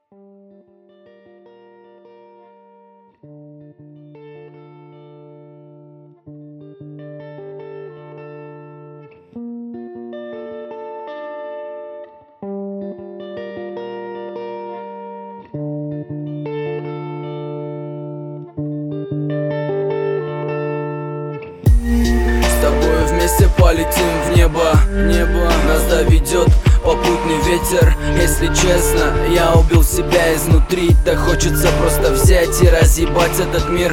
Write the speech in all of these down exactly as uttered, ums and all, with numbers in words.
С тобой вместе полетим в небо, небо нас доведет попутный ветер. Если честно, я убил себя изнутри. Так хочется просто взять и разъебать этот мир.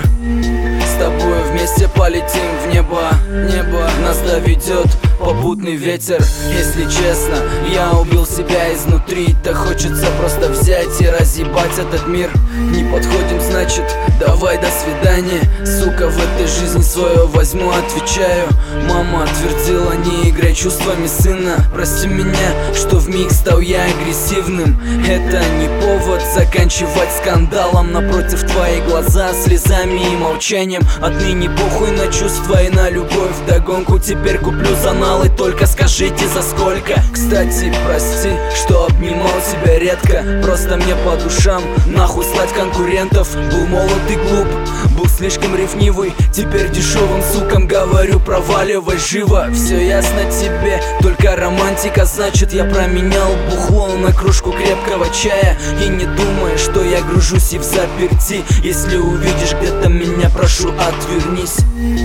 С тобой вместе полетим в небо, небо нас доведет попутный ветер. Если честно, я убил себя изнутри. Так хочется просто взять и разъебать этот мир. Не подходим, значит, давай до свидания. Сука, в этой жизни свое возьму, отвечаю. Мама твердила, не играй чувствами сына. Прости меня, что вмиг стал я агрессивным. Это не повод заканчивать скандалом. Напротив твои глаза слезами и молчанием. Отныне похуй на чувства и на любовь. Вдогонку теперь куплю заналы, только скажите за сколько. Кстати, прости, что обнимал тебя редко. Просто мне по душам нахуй слать конкурентов. Был молод и глуп, был слишком ревнивый. Теперь дешевым сукам говорю, проваливай живо. Все ясно тебе, только романтика. Значит, я променял бухло на кружку крепкого чая. И не думай, что я гружусь и в заперти. Если увидишь где-то меня, прошу, отвернись.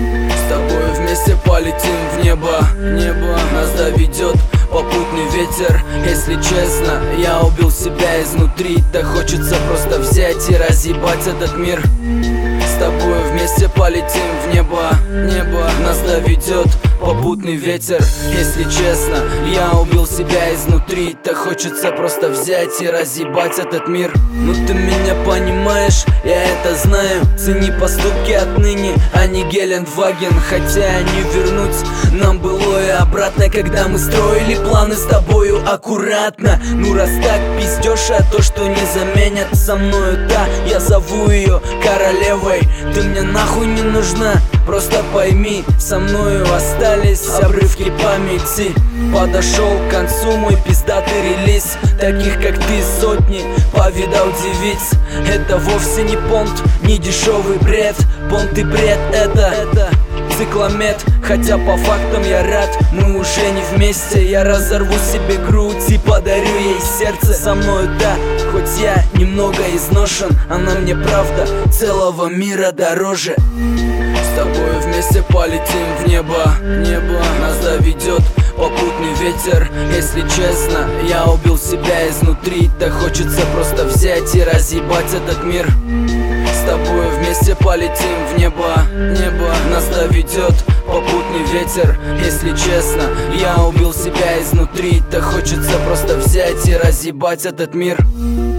С тобой вместе полетим в небо, небо нас доведет попутный ветер. Если честно, я убил себя изнутри. Так хочется просто взять и разъебать этот мир. С тобой вместе полетим в небо, небо нас доведет попутный ветер. Если честно, я убил себя изнутри. Так хочется просто взять и разъебать этот мир. Ну ты меня понимаешь, я это знаю. Цени поступки отныне, а не Гелендваген. Хотя не вернуть нам былое обратно, когда мы строили планы с тобою аккуратно. Ну раз так пиздешь, а то, что не заменят со мною, да, я зову ее королевой. Ты мне нахуй не нужна, просто пойми, со мною остались обрывки памяти. Подошел к концу мой пиздатый релиз. Таких как ты сотни повидал девиц. Это вовсе не понт, не дешевый бред. Понт и бред это, это цикламет. Хотя по фактам я рад, мы уже не вместе. Я разорву себе грудь и подарю ей сердце. Со мною, да, хоть я немного изношен, она мне правда целого мира дороже. С тобой вместе полетим в небо, небо нас доведет попутный ветер. Если честно, я убил себя изнутри. Так хочется просто взять и разъебать этот мир. С тобой вместе полетим в небо, небо нас доведет попутный ветер. Если честно, я убил себя изнутри. Так хочется просто взять и разъебать этот мир.